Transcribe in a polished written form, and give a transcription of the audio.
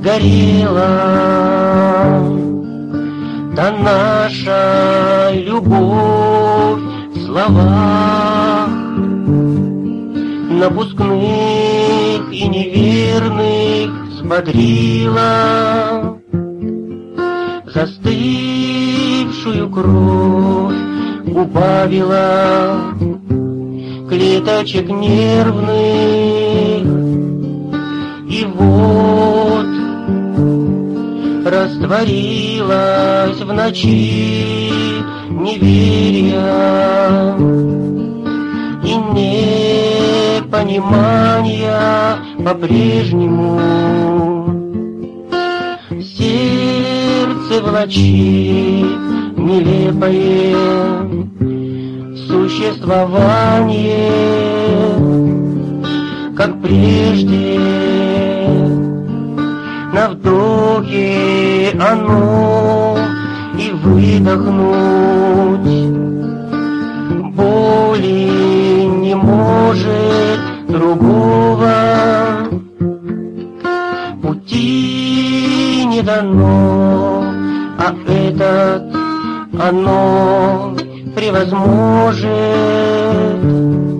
сгорела та наша любовь в словах напускных и неверных взбодрила застывшую кровь, убавила клеточек нервных, и вот растворилась в ночи неверия и непонимания по-прежнему. Сердце влачит нелепое существование, как прежде. На вдохе оно и выдохнуть боли не может другого. Пути не дано, а этот оно превозможет.